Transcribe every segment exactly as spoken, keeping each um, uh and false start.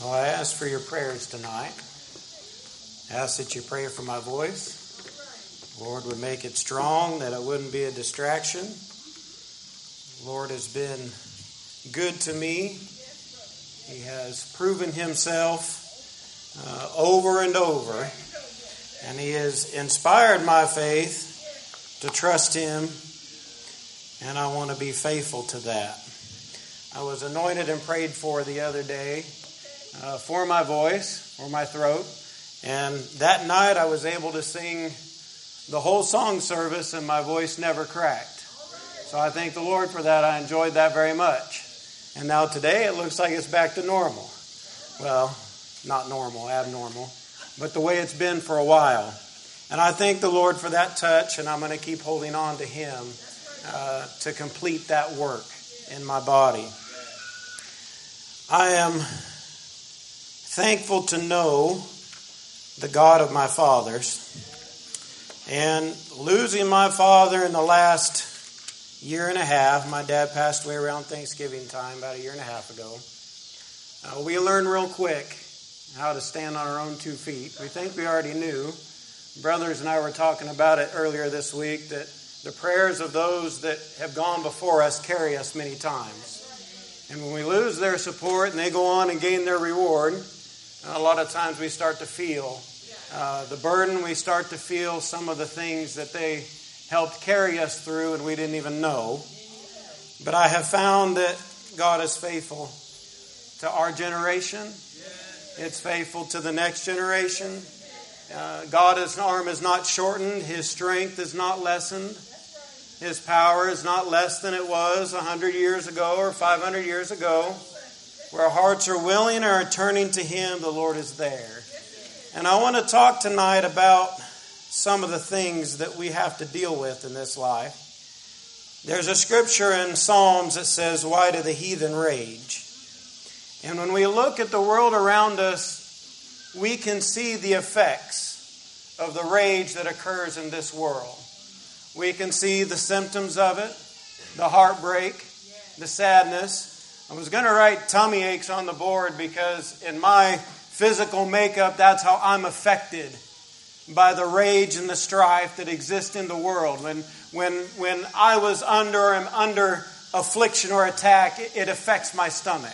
Well, I ask for your prayers tonight. I ask that you pray for my voice. The Lord would make it strong, that it wouldn't be a distraction. The Lord has been good to me. He has proven himself uh, over and over. And he has inspired my faith to trust him. And I want to be faithful to that. I was anointed and prayed for the other day uh, for my voice, for my throat. And that night I was able to sing the whole song service and my voice never cracked. So I thank the Lord for that. I enjoyed that very much. And now today it looks like it's back to normal. Well, not normal, abnormal, but the way it's been for a while. And I thank the Lord for that touch, and I'm going to keep holding on to him uh, to complete that work in my body. I am thankful to know the God of my fathers. And losing my father in the last year and a half, my dad passed away around Thanksgiving time, about a year and a half ago. Uh, we learned real quick how to stand on our own two feet. We think we already knew. Brothers and I were talking about it earlier this week, that the prayers of those that have gone before us carry us many times. And when we lose their support and they go on and gain their reward, a lot of times we start to feel uh, the burden. We start to feel some of the things that they helped carry us through and we didn't even know. But I have found that God is faithful to our generation. It's faithful to the next generation. Uh, God's arm is not shortened. His strength is not lessened. His power is not less than it was one hundred years ago or five hundred years ago. Where hearts are willing and are turning to him, the Lord is there. And I want to talk tonight about some of the things that we have to deal with in this life. There's a scripture in Psalms that says, "Why do the heathen rage?" And when we look at the world around us, we can see the effects of the rage that occurs in this world. We can see the symptoms of it, the heartbreak, the sadness. I was going to write tummy aches on the board because in my physical makeup, that's how I'm affected by the rage and the strife that exist in the world. When when when I was under or am under affliction or attack, it, it affects my stomach.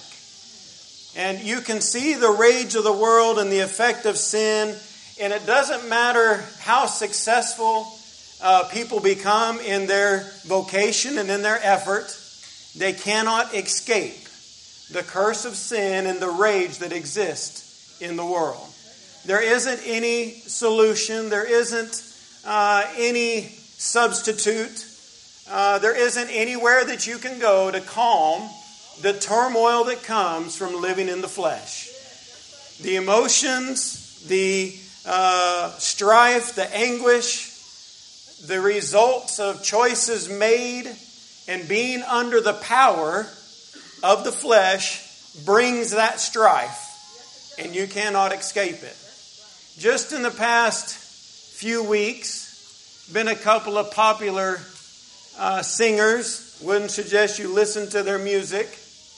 And you can see the rage of the world and the effect of sin. And it doesn't matter how successful uh, people become in their vocation and in their effort, they cannot escape the curse of sin and the rage that exists in the world. There isn't any solution. There isn't uh, any substitute. Uh, there isn't anywhere that you can go to calm the turmoil that comes from living in the flesh. The emotions, the uh, strife, the anguish, the results of choices made and being under the power of the flesh brings that strife, and you cannot escape it. Just in the past few weeks, been a couple of popular uh, singers. Wouldn't suggest you listen to their music.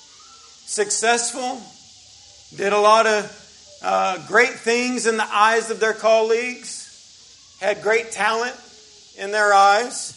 Successful, did a lot of uh, great things in the eyes of their colleagues, had great talent in their eyes,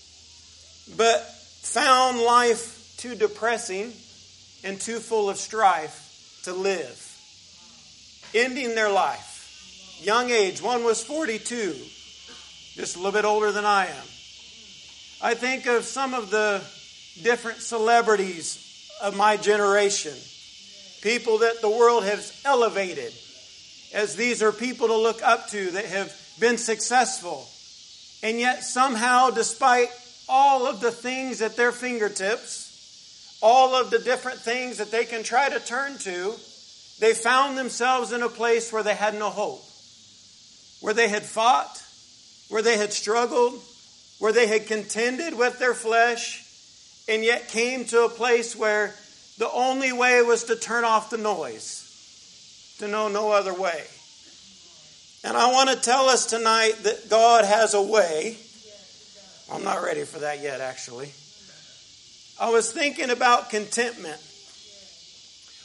but found life too depressing and too full of strife to live. Ending their life. Young age, one was forty-two, just a little bit older than I am. I think of some of the different celebrities of my generation, people that the world has elevated, as these are people to look up to that have been successful. And yet somehow, despite all of the things at their fingertips, all of the different things that they can try to turn to, they found themselves in a place where they had no hope, where they had fought, where they had struggled, where they had contended with their flesh, and yet came to a place where the only way was to turn off the noise, to know no other way. And I want to tell us tonight that God has a way. I'm not ready for that yet, actually. I was thinking about contentment.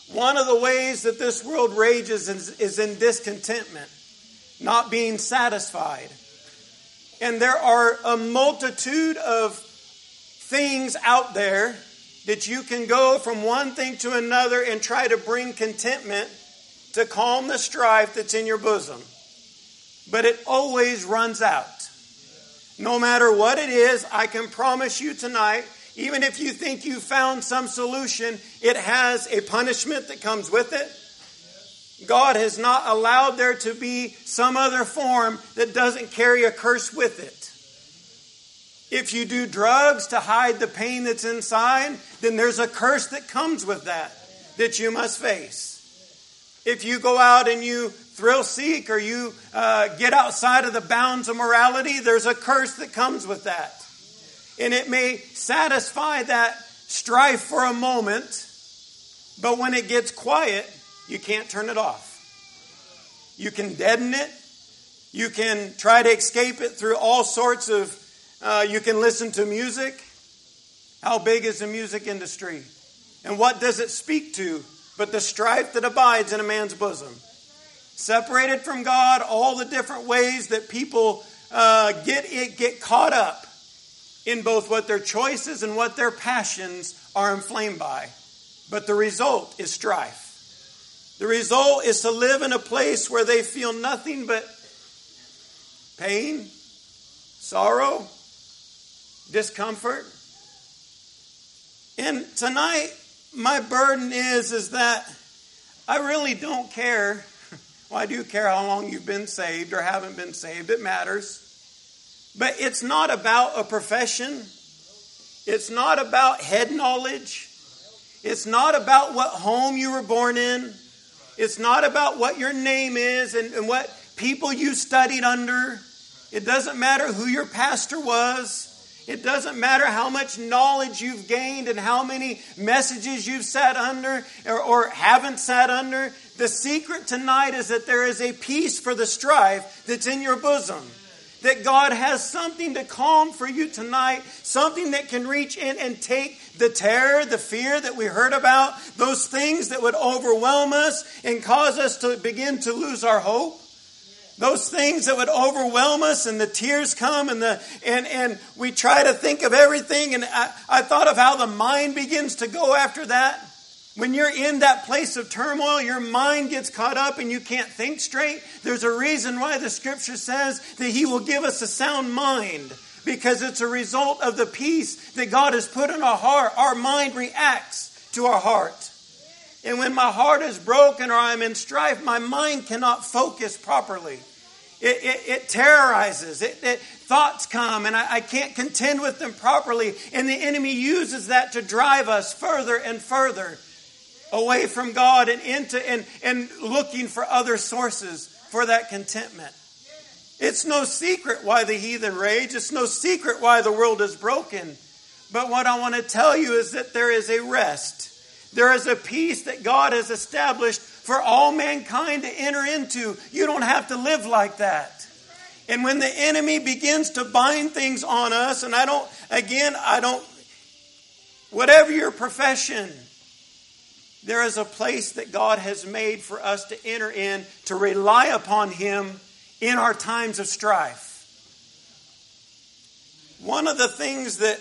One of the ways that this world rages is, is in discontentment, not being satisfied. And there are a multitude of things out there that you can go from one thing to another and try to bring contentment to calm the strife that's in your bosom. But it always runs out. No matter what it is, I can promise you tonight, even if you think you found some solution, it has a punishment that comes with it. God has not allowed there to be some other form that doesn't carry a curse with it. If you do drugs to hide the pain that's inside, then there's a curse that comes with that, that you must face. If you go out and you thrill seek or you uh, get outside of the bounds of morality, there's a curse that comes with that. And it may satisfy that strife for a moment, but when it gets quiet, you can't turn it off. You can deaden it. You can try to escape it through all sorts of, uh, you can listen to music. How big is the music industry? And what does it speak to? But the strife that abides in a man's bosom. Separated from God, all the different ways that people uh, get it, get caught up in both what their choices and what their passions are inflamed by. But the result is strife. The result is to live in a place where they feel nothing but pain, sorrow, discomfort. And tonight, my burden is, is that I really don't care. Well, I do care how long you've been saved or haven't been saved. It matters. But it's not about a profession. It's not about head knowledge. It's not about what home you were born in. It's not about what your name is and, and what people you studied under. It doesn't matter who your pastor was. It doesn't matter how much knowledge you've gained and how many messages you've sat under or, or haven't sat under. The secret tonight is that there is a peace for the strife that's in your bosom. That God has something to calm for you tonight. Something that can reach in and take the terror, the fear that we heard about. Those things that would overwhelm us and cause us to begin to lose our hope. Those things that would overwhelm us and the tears come and the and, and we try to think of everything. And I, I thought of how the mind begins to go after that. When you're in that place of turmoil, your mind gets caught up and you can't think straight. There's a reason why the scripture says that He will give us a sound mind. Because it's a result of the peace that God has put in our heart. Our mind reacts to our heart. And when my heart is broken or I'm in strife, my mind cannot focus properly. It, it, it terrorizes. It, it, thoughts come and I, I can't contend with them properly. And the enemy uses that to drive us further and further away from God and into and, and looking for other sources for that contentment. It's no secret why the heathen rage. It's no secret why the world is broken. But what I want to tell you is that there is a rest. There is a peace that God has established for all mankind to enter into. You don't have to live like that. And when the enemy begins to bind things on us, and I don't, again, I don't, whatever your profession, there is a place that God has made for us to enter in, to rely upon Him in our times of strife. One of the things that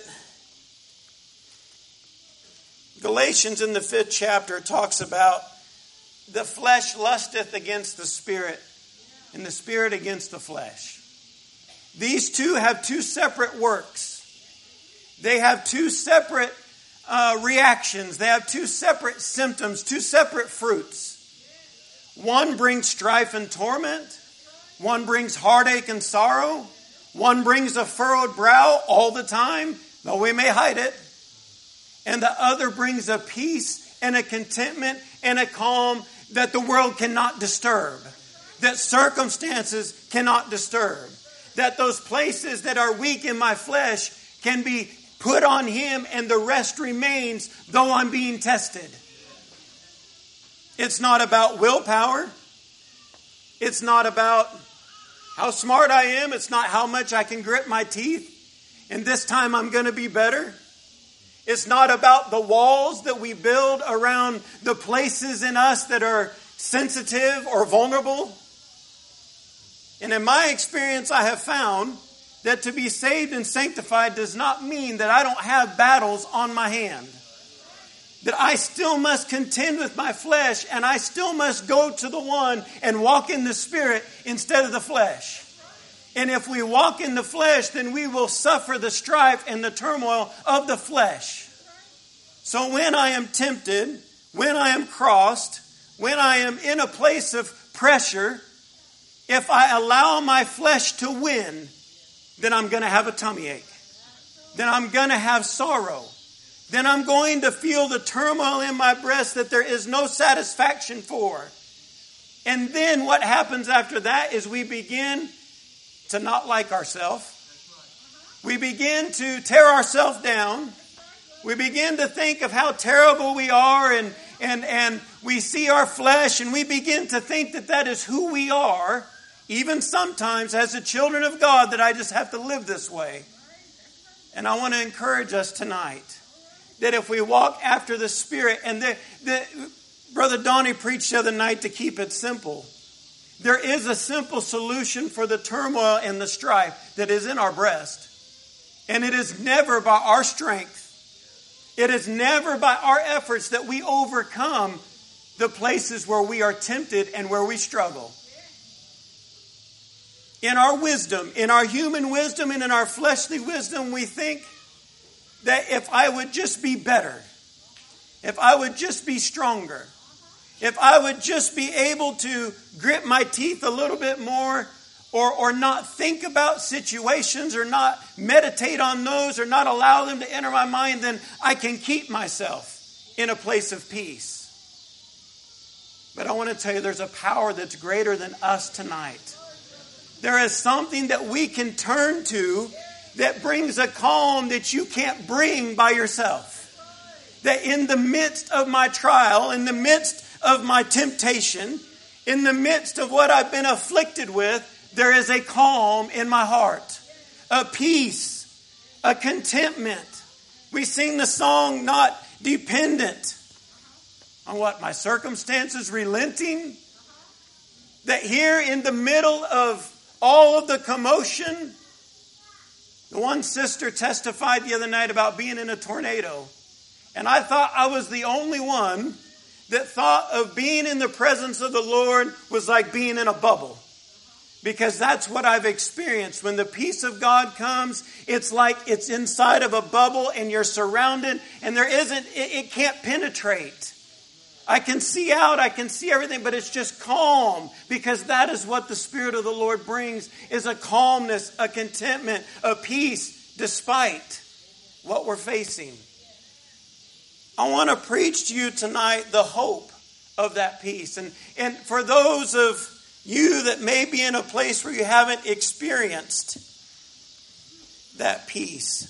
Galatians in the fifth chapter talks about, the flesh lusteth against the spirit, and the spirit against the flesh. These two have two separate works. They have two separate uh, reactions. They have two separate symptoms, two separate fruits. One brings strife and torment. One brings heartache and sorrow. One brings a furrowed brow all the time, though we may hide it. And the other brings a peace and a contentment and a calm that the world cannot disturb. That circumstances cannot disturb. That those places that are weak in my flesh can be put on Him and the rest remains though I'm being tested. It's not about willpower. It's not about how smart I am. It's not how much I can grit my teeth. And this time I'm going to be better. It's not about the walls that we build around the places in us that are sensitive or vulnerable. And in my experience, I have found that to be saved and sanctified does not mean that I don't have battles on my hand. That I still must contend with my flesh, and I still must go to the one and walk in the Spirit instead of the flesh. And if we walk in the flesh, then we will suffer the strife and the turmoil of the flesh. So when I am tempted, when I am crossed, when I am in a place of pressure, if I allow my flesh to win, then I'm going to have a tummy ache. Then I'm going to have sorrow. Then I'm going to feel the turmoil in my breast that there is no satisfaction for. And then what happens after that is we begin to not like ourselves. We begin to tear ourselves down. We begin to think of how terrible we are, and, and, and we see our flesh, and we begin to think that that is who we are, even sometimes as the children of God, that I just have to live this way. And I want to encourage us tonight that if we walk after the Spirit, and the, the Brother Donnie preached the other night to keep it simple. There is a simple solution for the turmoil and the strife that is in our breast. And it is never by our strength. It is never by our efforts that we overcome the places where we are tempted and where we struggle. In our wisdom, in our human wisdom and in our fleshly wisdom, we think that if I would just be better, if I would just be stronger, if I would just be able to grit my teeth a little bit more, or, or not think about situations, or not meditate on those, or not allow them to enter my mind, then I can keep myself in a place of peace. But I want to tell you, there's a power that's greater than us tonight. There is something that we can turn to that brings a calm that you can't bring by yourself. That in the midst of my trial, in the midst of my temptation, in the midst of what I've been afflicted with, there is a calm in my heart, a peace, a contentment. We sing the song, not dependent on what my circumstances relenting. That here in the middle of all of the commotion, the one sister testified the other night about being in a tornado. And I thought I was the only one that thought of being in the presence of the Lord was like being in a bubble. Because that's what I've experienced. When the peace of God comes, it's like it's inside of a bubble and you're surrounded and there isn't, it, it can't penetrate. I can see out, I can see everything, but it's just calm. Because that is what the Spirit of the Lord brings, is a calmness, a contentment, a peace despite what we're facing. I want to preach to you tonight the hope of that peace. And, and for those of you that may be in a place where you haven't experienced that peace,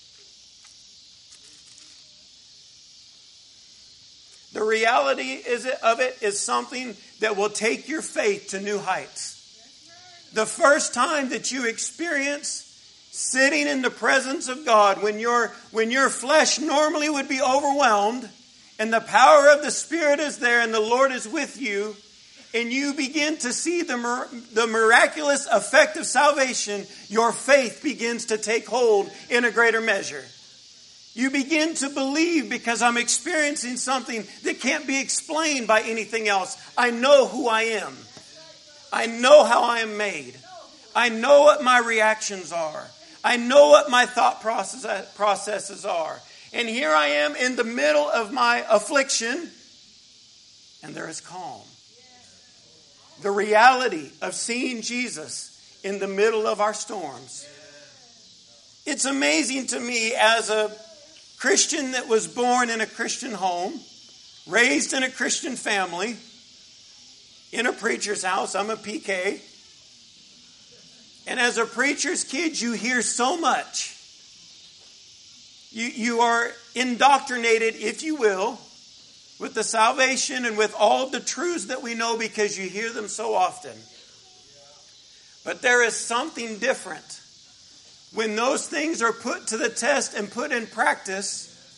the reality is it, of it is something that will take your faith to new heights. The first time that you experience sitting in the presence of God, when your when your flesh normally would be overwhelmed, and the power of the Spirit is there, and the Lord is with you, and you begin to see the mir- the miraculous effect of salvation, your faith begins to take hold in a greater measure. You begin to believe because I'm experiencing something that can't be explained by anything else. I know who I am. I know how I am made. I know what my reactions are. I know what my thought process, processes are. And here I am in the middle of my affliction, and there is calm. The reality of seeing Jesus in the middle of our storms. It's amazing to me, as a Christian that was born in a Christian home, raised in a Christian family, in a preacher's house. I'm a P K. And as a preacher's kid, you hear so much. You, you are indoctrinated, if you will, with the salvation and with all the truths that we know because you hear them so often. But there is something different when those things are put to the test and put in practice,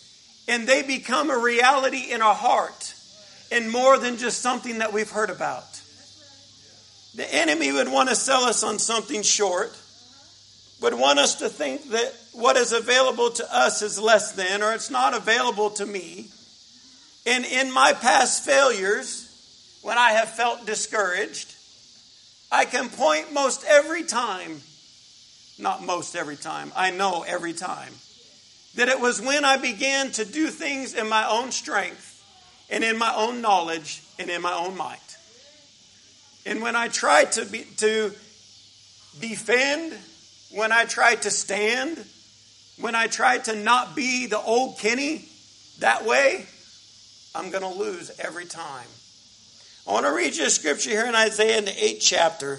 and they become a reality in our heart and more than just something that we've heard about. The enemy would want to sell us on something short, would want us to think that what is available to us is less than, or it's not available to me. And in my past failures, when I have felt discouraged, I can point most every time, not most every time, I know every time, that it was when I began to do things in my own strength and in my own knowledge and in my own might. And when I tried to be, to defend, when I tried to stand, when I tried to not be the old Kenny that way, I'm going to lose every time. I want to read you a scripture here in Isaiah in the eighth chapter,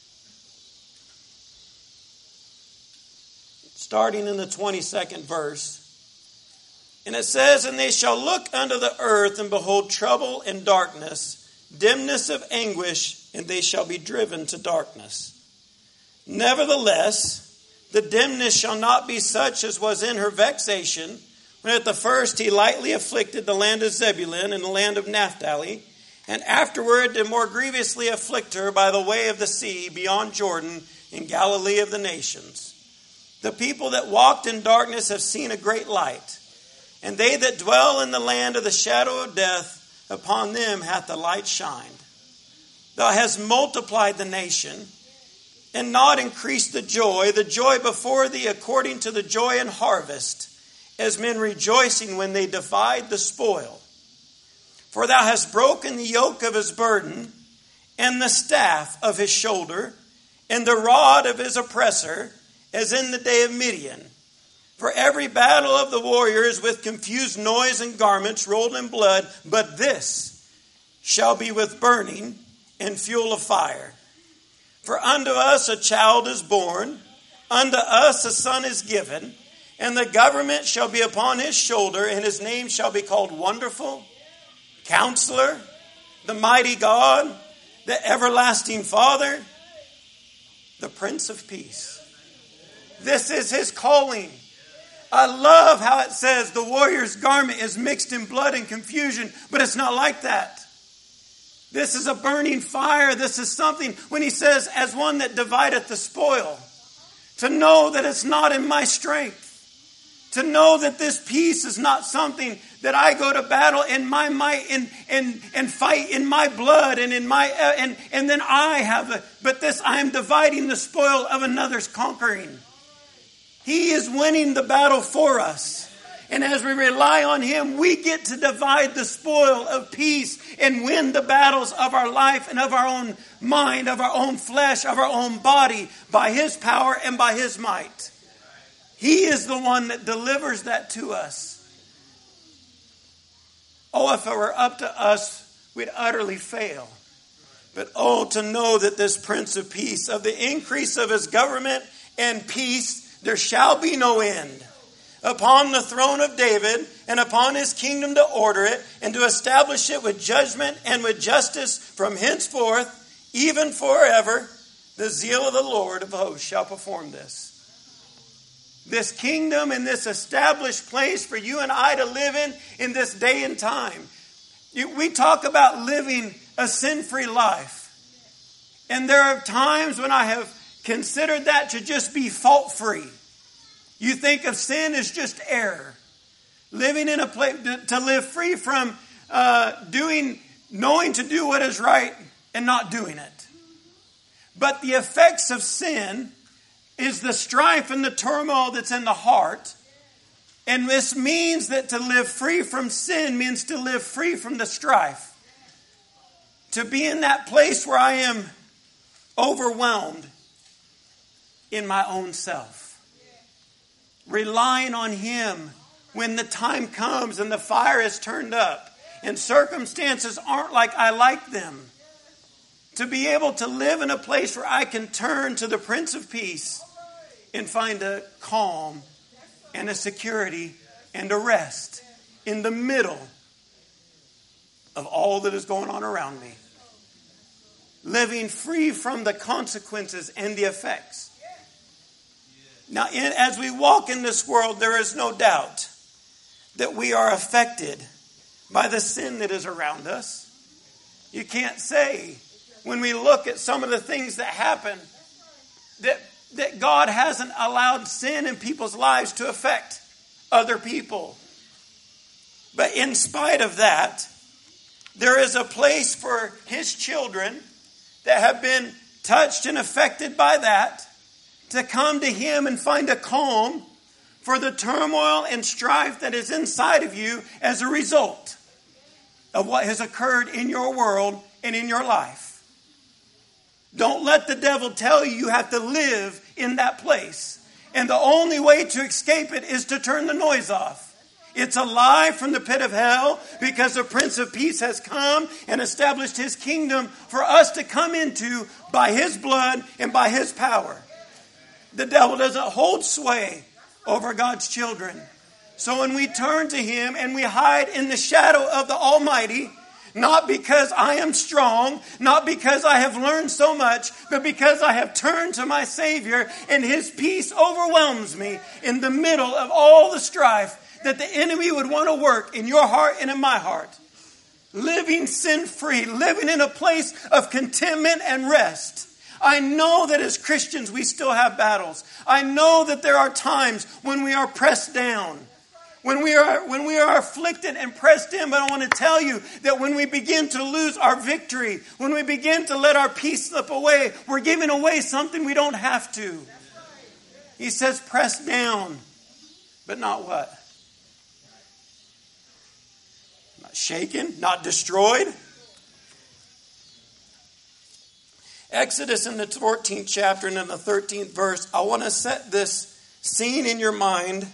starting in the twenty-second verse. And it says, "And they shall look unto the earth and behold trouble and darkness, dimness of anguish, and they shall be driven to darkness. Nevertheless, the dimness shall not be such as was in her vexation, when at the first he lightly afflicted the land of Zebulun and the land of Naphtali, and afterward did more grievously afflict her by the way of the sea beyond Jordan in Galilee of the nations. The people that walked in darkness have seen a great light, and they that dwell in the land of the shadow of death, upon them hath the light shined. Thou hast multiplied the nation, and not increased the joy, the joy before thee according to the joy in harvest, as men rejoicing when they divide the spoil. For thou hast broken the yoke of his burden, and the staff of his shoulder, and the rod of his oppressor, as in the day of Midian. For every battle of the warriors with confused noise and garments rolled in blood, but this shall be with burning and fuel of fire. For unto us a child is born, unto us a son is given, and the government shall be upon his shoulder, and his name shall be called Wonderful, Counselor, the Mighty God, the Everlasting Father, the Prince of Peace." This is his calling. I love how it says the warrior's garment is mixed in blood and confusion, but it's not like that. This is a burning fire. This is something, when he says, as one that divideth the spoil, to know that it's not in my strength, to know that this peace is not something that I go to battle in my might and and and fight in my blood and in my uh, and and then I have a, but this I am dividing the spoil of another's conquering. He is winning the battle for us. And as we rely on him, we get to divide the spoil of peace and win the battles of our life and of our own mind, of our own flesh, of our own body by his power and by his might. He is the one that delivers that to us. Oh, if it were up to us, we'd utterly fail. But oh, to know that this Prince of Peace, of the increase of his government and peace, there shall be no end. Upon the throne of David and upon his kingdom to order it and to establish it with judgment and with justice from henceforth, even forever, the zeal of the Lord of hosts shall perform this. This kingdom and this established place for you and I to live in in this day and time. We talk about living a sin-free life. And there are times when I have considered that to just be fault-free. You think of sin as just error. Living in a place to live free from uh, doing, knowing to do what is right and not doing it. But the effects of sin is the strife and the turmoil that's in the heart. And this means that to live free from sin means to live free from the strife. To be in that place where I am overwhelmed in my own self. Relying on him when the time comes and the fire is turned up and circumstances aren't like I like them. To be able to live in a place where I can turn to the Prince of Peace and find a calm and a security and a rest in the middle of all that is going on around me. Living free from the consequences and the effects. Now, in, as we walk in this world, there is no doubt that we are affected by the sin that is around us. You can't say, when we look at some of the things that happen, that, that God hasn't allowed sin in people's lives to affect other people. But in spite of that, there is a place for His children that have been touched and affected by that to come to Him and find a calm for the turmoil and strife that is inside of you as a result of what has occurred in your world and in your life. Don't let the devil tell you you have to live in that place. And the only way to escape it is to turn the noise off. It's a lie from the pit of hell, because the Prince of Peace has come and established His kingdom for us to come into by His blood and by His power. The devil doesn't hold sway over God's children. So when we turn to Him and we hide in the shadow of the Almighty, not because I am strong, not because I have learned so much, but because I have turned to my Savior and His peace overwhelms me in the middle of all the strife that the enemy would want to work in your heart and in my heart. Living sin-free, living in a place of contentment and rest. I know that as Christians we still have battles. I know that there are times when we are pressed down. When we are when we are afflicted and pressed in, but I want to tell you that when we begin to lose our victory, when we begin to let our peace slip away, we're giving away something we don't have to. He says, press down, but not what? Not shaken, not destroyed. Exodus in the fourteenth chapter and in the thirteenth verse, I want to set this scene in your mind.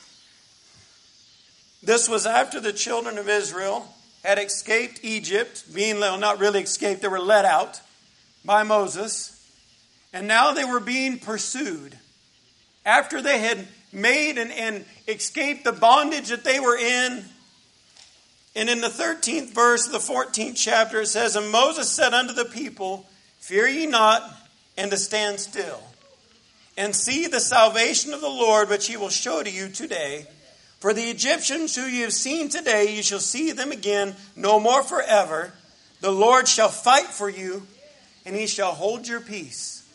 This was after the children of Israel had escaped Egypt, being well, not really escaped, they were let out by Moses. And now they were being pursued. After they had made and, and escaped the bondage that they were in. And in the thirteenth verse of the fourteenth chapter it says, and Moses said unto the people, fear ye not, and to stand still, and see the salvation of the Lord, which He will show to you today. For the Egyptians who you have seen today, you shall see them again no more forever. The Lord shall fight for you, and He shall hold your peace.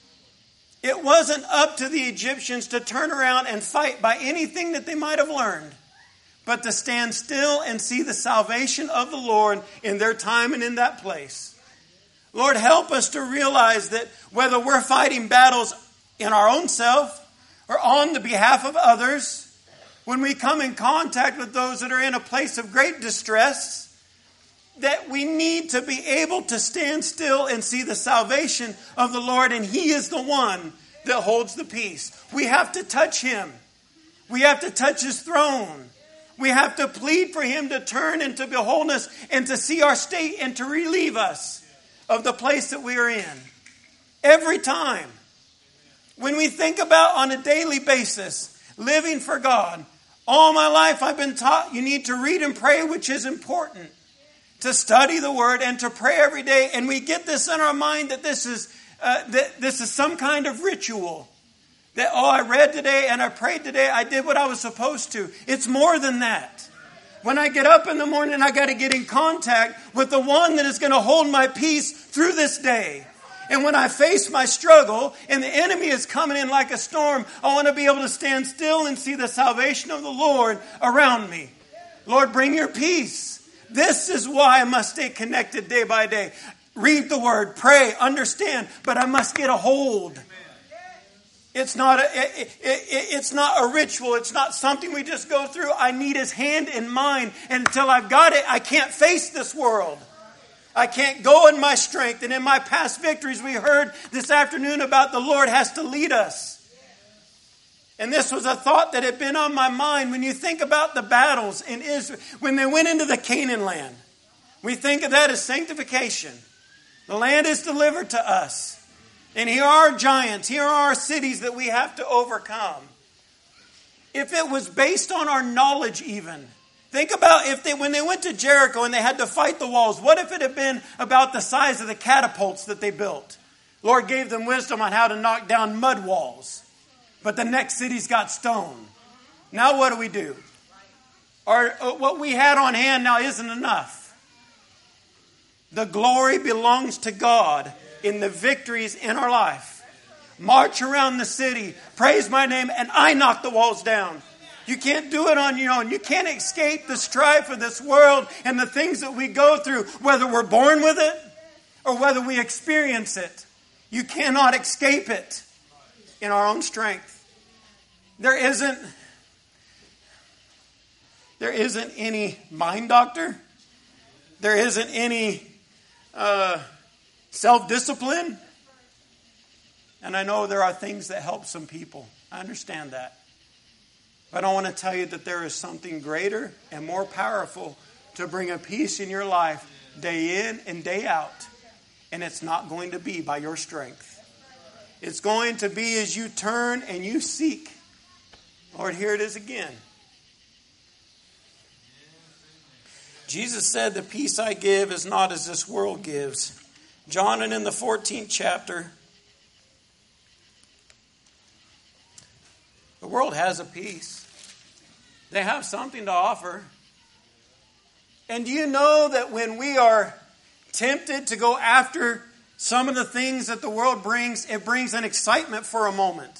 It wasn't up to the Egyptians to turn around and fight by anything that they might have learned, but to stand still and see the salvation of the Lord in their time and in that place. Lord, help us to realize that whether we're fighting battles in our own self or on the behalf of others, when we come in contact with those that are in a place of great distress, that we need to be able to stand still and see the salvation of the Lord, and He is the one that holds the peace. We have to touch Him. We have to touch His throne. We have to plead for Him to turn into wholeness and to see our state and to relieve us of the place that we are in. Every time. When we think about on a daily basis, living for God, all my life I've been taught you need to read and pray, which is important. To study the Word and to pray every day. And we get this in our mind that this is uh, that this is some kind of ritual. That, oh, I read today and I prayed today. I did what I was supposed to. It's more than that. When I get up in the morning, I got to get in contact with the one that is going to hold my peace through this day. And when I face my struggle and the enemy is coming in like a storm, I want to be able to stand still and see the salvation of the Lord around me. Lord, bring your peace. This is why I must stay connected day by day. Read the Word, pray, understand, but I must get a hold. It's not a, it, it, it's not a ritual. It's not something we just go through. I need His hand in mine. And until I've got it, I can't face this world. I can't go in my strength. And in my past victories, we heard this afternoon about the Lord has to lead us. And this was a thought that had been on my mind. When you think about the battles in Israel, when they went into the Canaan land, we think of that as sanctification. The land is delivered to us. And here are giants, here are cities that we have to overcome. If it was based on our knowledge even, think about if they, when they went to Jericho and they had to fight the walls, what if it had been about the size of the catapults that they built? Lord gave them wisdom on how to knock down mud walls. But the next city's got stone. Now what do we do? or what we had on hand now isn't enough. The glory belongs to God in the victories in our life. March around the city, praise my name, and I knock the walls down. You can't do it on your own. You can't escape the strife of this world and the things that we go through, whether we're born with it or whether we experience it. You cannot escape it in our own strength. There isn't, there isn't any mind doctor. There isn't any uh, self-discipline. And I know there are things that help some people. I understand that. But I want to tell you that there is something greater and more powerful to bring a peace in your life day in and day out. And it's not going to be by your strength. It's going to be as you turn and you seek. Lord, here it is again. Jesus said, the peace I give is not as this world gives. John, and in the fourteenth chapter, the world has a peace. They have something to offer. And do you know that when we are tempted to go after some of the things that the world brings, it brings an excitement for a moment?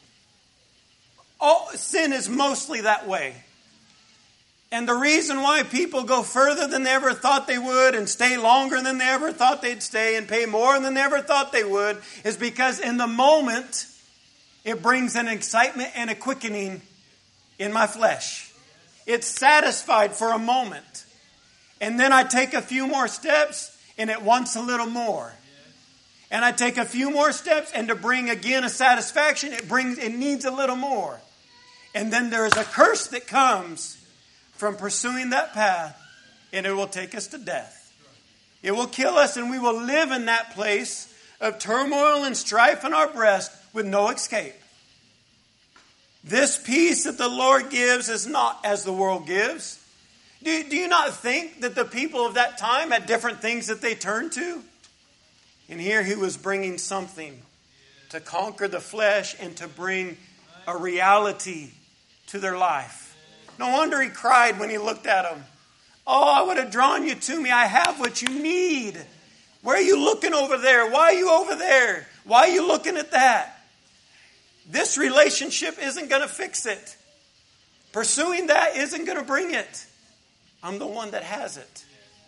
All sin is mostly that way. And the reason why people go further than they ever thought they would and stay longer than they ever thought they'd stay and pay more than they ever thought they would is because in the moment, it brings an excitement and a quickening in my flesh. It's satisfied for a moment. And then I take a few more steps and it wants a little more. And I take a few more steps and to bring again a satisfaction, it brings it needs a little more. And then there's a curse that comes from pursuing that path, and it will take us to death. It will kill us, and we will live in that place of turmoil and strife in our breast with no escape. This peace that the Lord gives is not as the world gives. Do, do you not think that the people of that time had different things that they turned to? And here he was bringing something to conquer the flesh and to bring a reality to their life. No wonder he cried when he looked at them. Oh, I would have drawn you to me. I have what you need. Where are you looking over there? Why are you over there? Why are you looking at that? This relationship isn't going to fix it. Pursuing that isn't going to bring it. I'm the one that has it.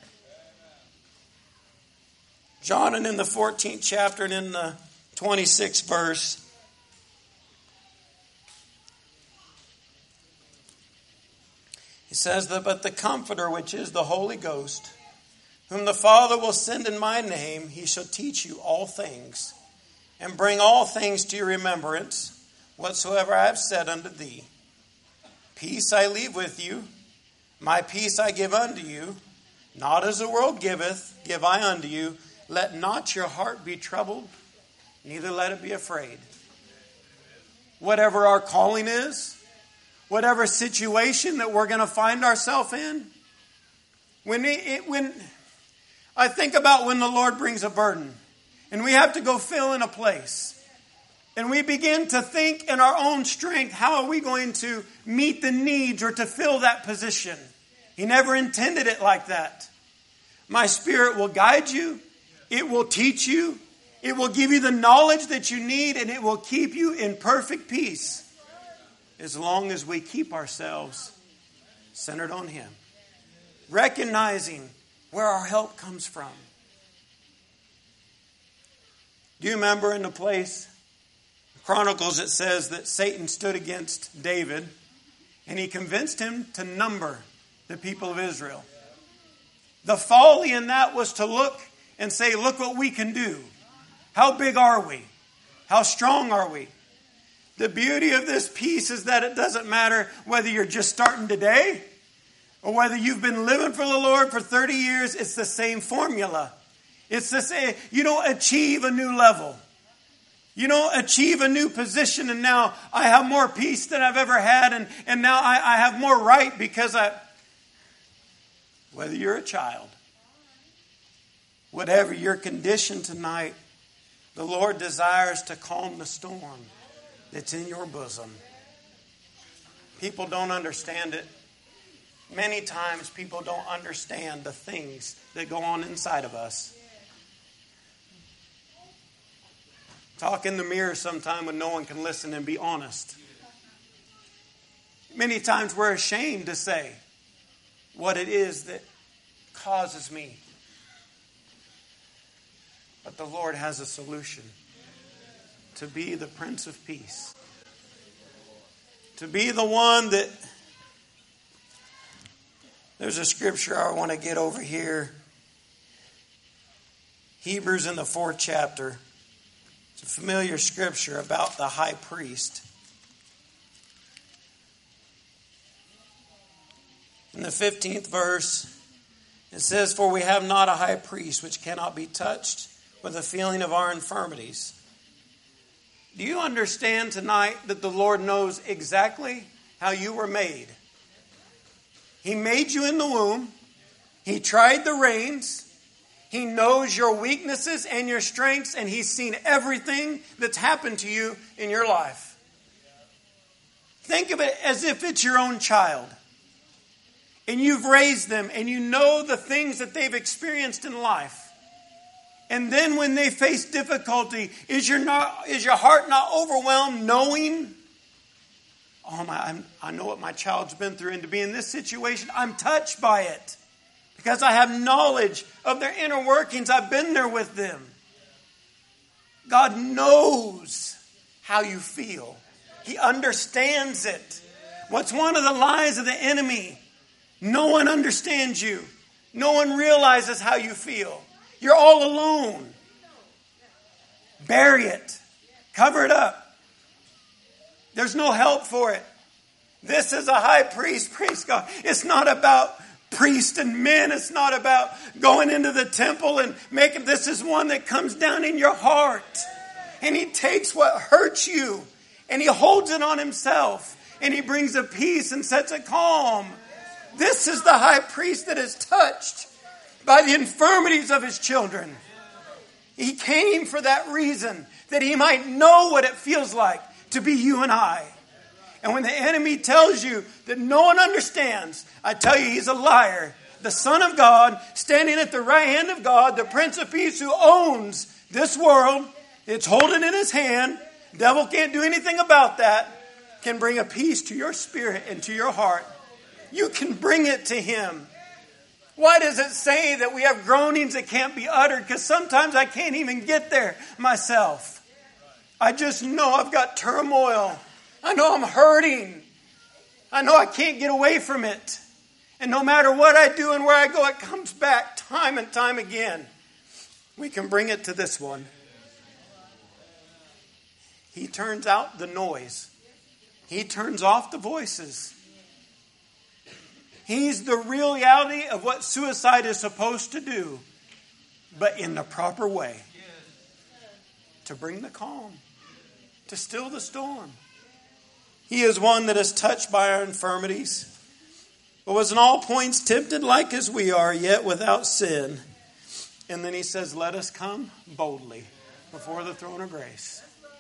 John, and in the fourteenth chapter and in the twenty-sixth verse, he says that, but the Comforter, which is the Holy Ghost, whom the Father will send in my name, he shall teach you all things, and bring all things to your remembrance, whatsoever I have said unto thee. Peace I leave with you, my peace I give unto you, not as the world giveth, give I unto you. Let not your heart be troubled, neither let it be afraid. Whatever our calling is, whatever situation that we're going to find ourselves in, when it, it, when I think about when the Lord brings a burden and we have to go fill in a place and we begin to think in our own strength, how are we going to meet the needs or to fill that position? He never intended it like that. My Spirit will guide you. It will teach you. It will give you the knowledge that you need, and it will keep you in perfect peace as long as we keep ourselves centered on Him, recognizing where our help comes from. Do you remember in the place, Chronicles, it says that Satan stood against David and he convinced him to number the people of Israel. The folly in that was to look and say, look what we can do. How big are we? How strong are we? The beauty of this peace is that it doesn't matter whether you're just starting today or whether you've been living for the Lord for thirty years. It's the same formula. It's the same. You don't achieve a new level. You don't achieve a new position and now I have more peace than I've ever had and, and now I, I have more right because I... Whether you're a child, whatever your condition tonight, the Lord desires to calm the storm that's in your bosom. People don't understand it. Many times people don't understand the things that go on inside of us. Talk in the mirror sometime when no one can listen and be honest. Many times we're ashamed to say what it is that causes me. But the Lord has a solution. To be the Prince of Peace. To be the one that... There's a scripture I want to get over here. Hebrews in the fourth chapter. It's a familiar scripture about the high priest. In the fifteenth verse, it says, "For we have not a high priest which cannot be touched with the feeling of our infirmities." Do you understand tonight that the Lord knows exactly how you were made? He made you in the womb. He tried the reins. He knows your weaknesses and your strengths, and He's seen everything that's happened to you in your life. Think of it as if it's your own child. And you've raised them, and you know the things that they've experienced in life. And then when they face difficulty, is your not is your heart not overwhelmed knowing, oh my, I'm, I know what my child's been through, and to be in this situation, I'm touched by it because I have knowledge of their inner workings. I've been there with them. God knows how you feel. He understands it. What's one of the lies of the enemy? No one understands you. No one realizes how you feel. You're all alone. Bury it. Cover it up. There's no help for it. This is a high priest, praise God. It's not about priests and men. It's not about going into the temple and making, this is one that comes down in your heart. And He takes what hurts you and He holds it on Himself. And He brings a peace and sets a calm. This is the high priest that is touched by the infirmities of His children. He came for that reason, that He might know what it feels like to be you and I. And when the enemy tells you that no one understands, I tell you he's a liar. The Son of God, standing at the right hand of God, the Prince of Peace who owns this world, it's holding in His hand. The devil can't do anything about that. Can bring a peace to your spirit and to your heart. You can bring it to Him. Why does it say that we have groanings that can't be uttered? Because sometimes I can't even get there myself. I just know I've got turmoil. I know I'm hurting. I know I can't get away from it. And no matter what I do and where I go, it comes back time and time again. We can bring it to this one. He turns out the noise. He turns off the voices. He's the real reality of what suicide is supposed to do, but in the proper way. To bring the calm, to still the storm. He is one that is touched by our infirmities, but was in all points tempted like as we are, yet without sin. And then He says, let us come boldly before the throne of grace.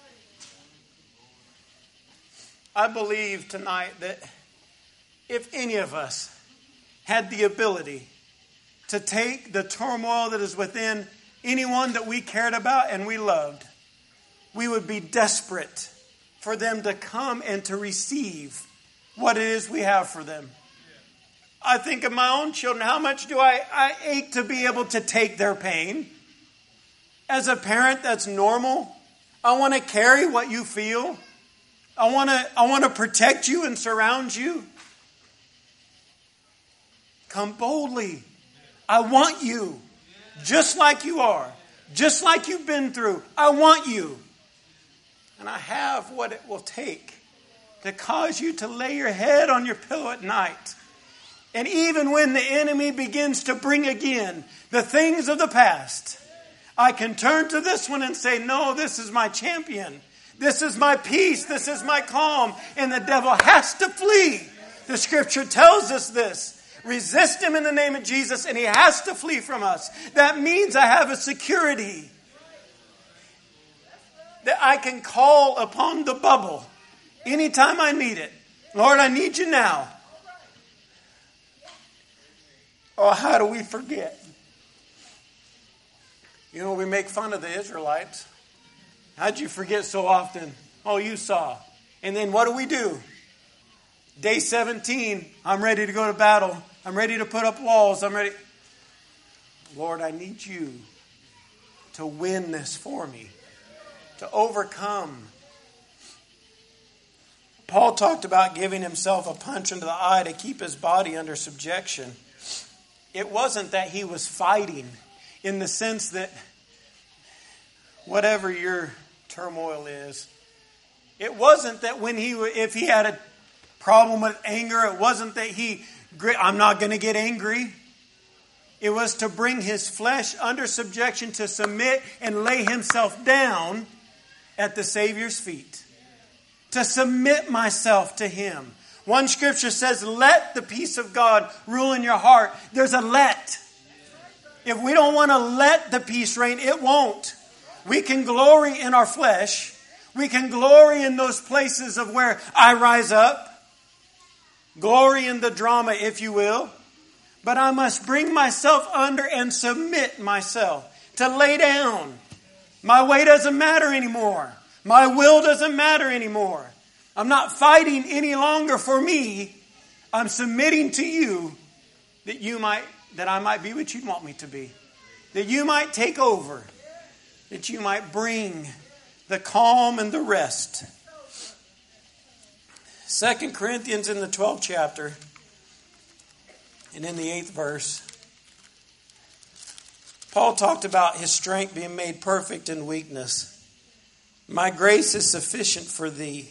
I believe tonight that if any of us had the ability to take the turmoil that is within anyone that we cared about and we loved, we would be desperate for them to come and to receive what it is we have for them. I think of my own children. How much do I, I ache to be able to take their pain? As a parent, that's normal. I want to carry what you feel. I want to, I want to protect you and surround you. Come boldly. I want you. Just like you are. Just like you've been through. I want you. And I have what it will take to cause you to lay your head on your pillow at night. And even when the enemy begins to bring again the things of the past, I can turn to this one and say, no, this is my champion. This is my peace. This is my calm. And the devil has to flee. The scripture tells us this. Resist him in the name of Jesus, and he has to flee from us. That means I have a security that I can call upon the bubble anytime I need it. Lord, I need you now. Oh, how do we forget? You know, we make fun of the Israelites. How'd you forget so often? Oh, you saw. And then what do we do? Day seventeen, I'm ready to go to battle. I'm ready to put up walls. I'm ready. Lord, I need you to win this for me, to overcome. Paul talked about giving himself a punch into the eye to keep his body under subjection. It wasn't that he was fighting in the sense that whatever your turmoil is, it wasn't that when he, if he had a problem with anger, it wasn't that he, I'm not going to get angry. It was to bring his flesh under subjection, to submit and lay himself down at the Savior's feet. To submit myself to Him. One scripture says, let the peace of God rule in your heart. There's a let. If we don't want to let the peace reign, it won't. We can glory in our flesh. We can glory in those places of where I rise up. Glory in the drama, if you will. But I must bring myself under and submit myself. To lay down. My way doesn't matter anymore. My will doesn't matter anymore. I'm not fighting any longer for me. I'm submitting to you that you might, that I might be what you'd want me to be. That you might take over. That you might bring the calm and the rest. Second Corinthians in the twelfth chapter and in the eighth verse, Paul talked about his strength being made perfect in weakness. My grace is sufficient for thee.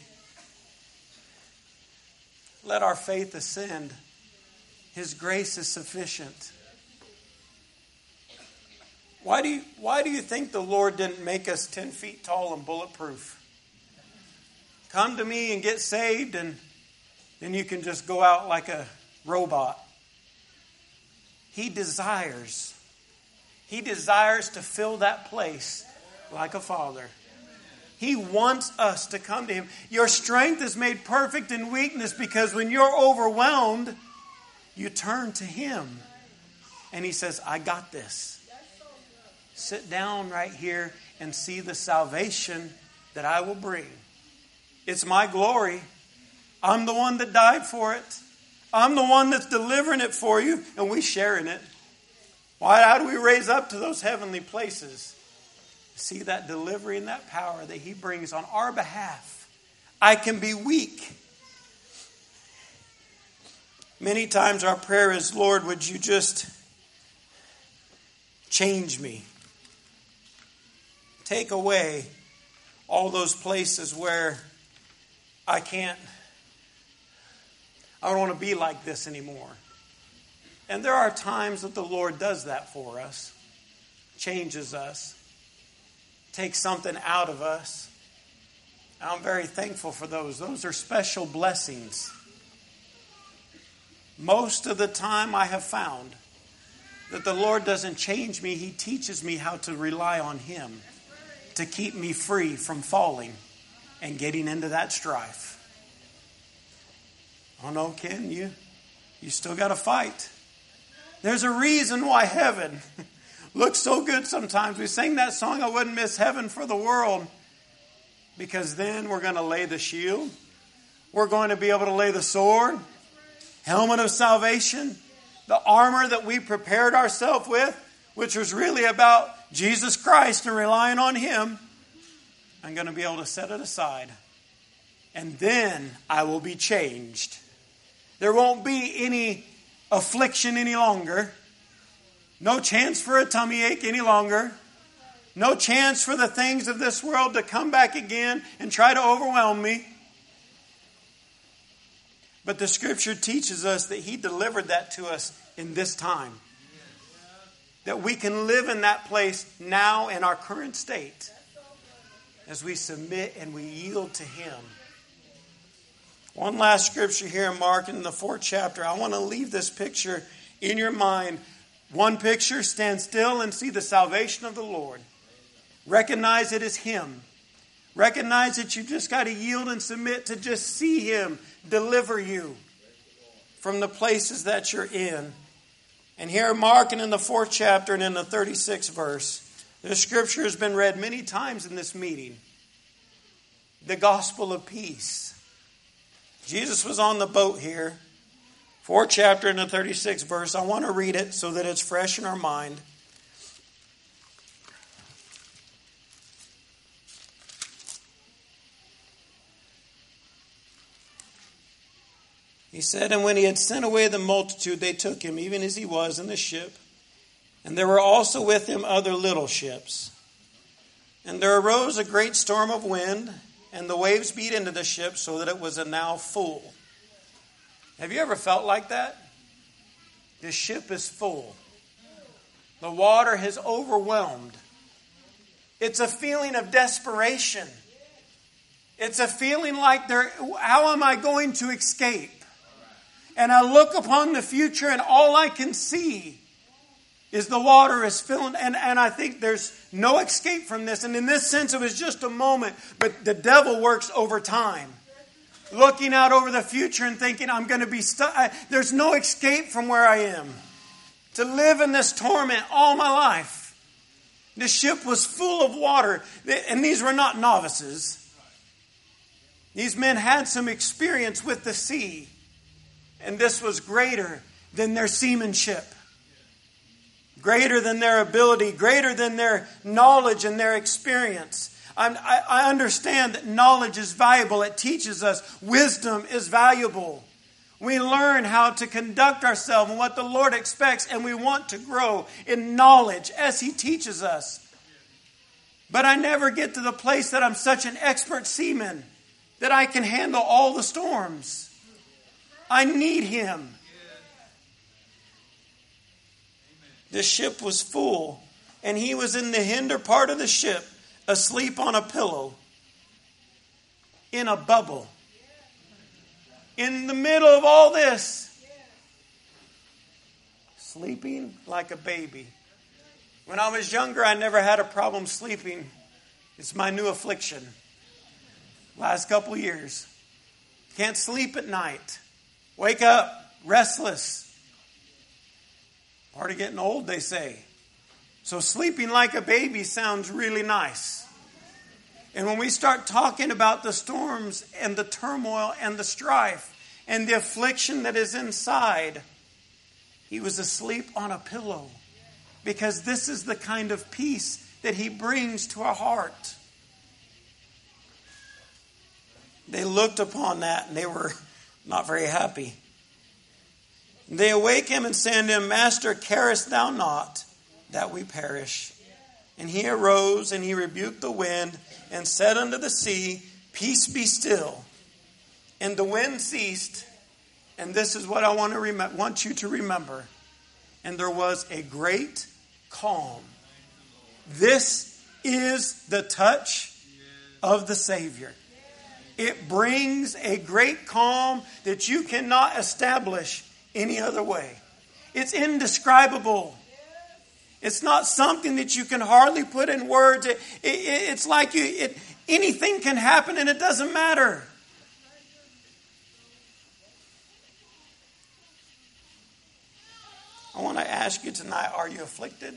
Let our faith ascend. His grace is sufficient. Why do you, why do you think the Lord didn't make us ten feet tall and bulletproof? Come to me and get saved, and then you can just go out like a robot. He desires. He desires to fill that place like a father. He wants us to come to Him. Your strength is made perfect in weakness, because when you're overwhelmed, you turn to Him. And He says, I got this. Sit down right here and see the salvation that I will bring. It's my glory. I'm the one that died for it. I'm the one that's delivering it for you, and we share in it. Why? How do we raise up to those heavenly places? See that delivery and that power that He brings on our behalf. I can be weak. Many times our prayer is, Lord, would you just change me? Take away all those places where I can't, I don't want to be like this anymore. And there are times that the Lord does that for us. Changes us. Takes something out of us. I'm very thankful for those. Those are special blessings. Most of the time I have found that the Lord doesn't change me. He teaches me how to rely on Him to keep me free from falling and getting into that strife. Oh no, Ken, you, you still got to fight. There's a reason why heaven looks so good sometimes. We sing that song, I wouldn't miss heaven for the world. Because then we're going to lay the shield. We're going to be able to lay the sword. Helmet of salvation. The armor that we prepared ourselves with. Which was really about Jesus Christ and relying on Him. I'm going to be able to set it aside. And then I will be changed. There won't be any affliction any longer. No chance for a tummy ache any longer. No chance for the things of this world to come back again and try to overwhelm me. But the Scripture teaches us that He delivered that to us in this time. That we can live in that place now in our current state as we submit and we yield to Him. One last scripture here in Mark in the fourth chapter. I want to leave this picture in your mind. One picture, stand still and see the salvation of the Lord. Recognize it is Him. Recognize that you just got to yield and submit to just see Him deliver you from the places that you're in. And here, Mark, and in the fourth chapter and in the thirty-sixth verse, the scripture has been read many times in this meeting. The gospel of peace. Jesus was on the boat here. Fourth chapter and the thirty-sixth verse. I want to read it so that it's fresh in our mind. He said, and when he had sent away the multitude, they took him, even as he was, in the ship. And there were also with him other little ships. And there arose a great storm of wind, and the waves beat into the ship so that it was a now full. Have you ever felt like that? The ship is full. The water has overwhelmed. It's a feeling of desperation. It's a feeling like, there, how am I going to escape? And I look upon the future, and all I can see is the water is filling. And, and I think there's no escape from this. And in this sense, it was just a moment. But the devil works over time. Looking out over the future and thinking, I'm going to be stuck. There's no escape from where I am. To live in this torment all my life. The ship was full of water. And these were not novices. These men had some experience with the sea. And this was greater than their seamanship. Greater than their ability. Greater than their knowledge and their experience. I'm, I, I understand that knowledge is valuable. It teaches us. Wisdom is valuable. We learn how to conduct ourselves and what the Lord expects. And we want to grow in knowledge as He teaches us. But I never get to the place that I'm such an expert seaman that I can handle all the storms. I need Him. The ship was full, and he was in the hinder part of the ship, asleep on a pillow, in a bubble. In the middle of all this, sleeping like a baby. When I was younger, I never had a problem sleeping. It's my new affliction. Last couple years. Can't sleep at night. Wake up, restless. Part of getting old, they say. So sleeping like a baby sounds really nice. And when we start talking about the storms and the turmoil and the strife and the affliction that is inside, he was asleep on a pillow. Because this is the kind of peace that He brings to our heart. They looked upon that and they were not very happy. They awake him and say unto him, Master, carest thou not that we perish? And he arose and he rebuked the wind and said unto the sea, Peace, be still. And the wind ceased. And this is what I want to rem- want you to remember. And there was a great calm. This is the touch of the Savior. It brings a great calm that you cannot establish any other way. It's indescribable. It's not something that you can hardly put in words. It, it, it's like you, it, anything can happen and it doesn't matter. I want to ask you tonight, are you afflicted?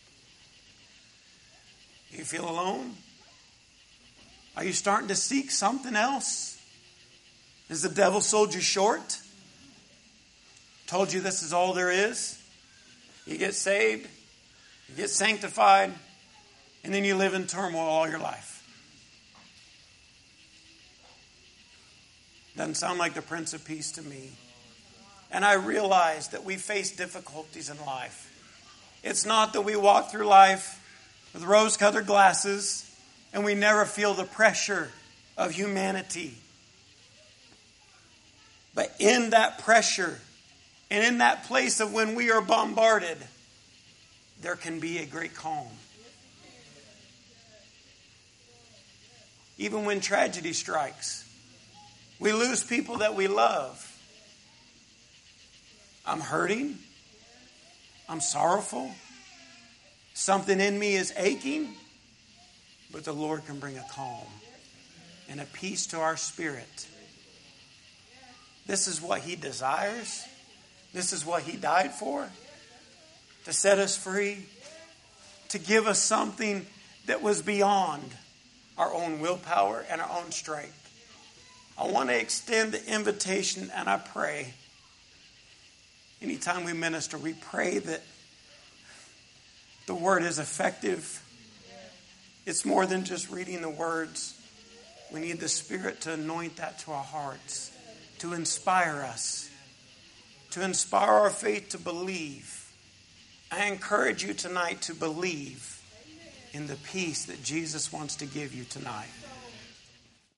Do you feel alone? Are you starting to seek something else? Has the devil sold you short? Told you this is all there is? You get saved, you get sanctified, and then you live in turmoil all your life. Doesn't sound like the Prince of Peace to me. And I realize that we face difficulties in life. It's not that we walk through life with rose-colored glasses and we never feel the pressure of humanity. But in that pressure and in that place of when we are bombarded, there can be a great calm. Even when tragedy strikes, we lose people that we love. I'm hurting. I'm sorrowful. Something in me is aching. But the Lord can bring a calm and a peace to our spirit. This is what He desires. This is what He died for. to set us free, to give us something that was beyond our own willpower and our own strength. I want to extend the invitation, and I pray, anytime we minister, we pray that the word is effective. It's more than just reading the words. We need the Spirit to anoint that to our hearts, to inspire us, to inspire our faith to believe. I encourage you tonight to believe in the peace that Jesus wants to give you tonight.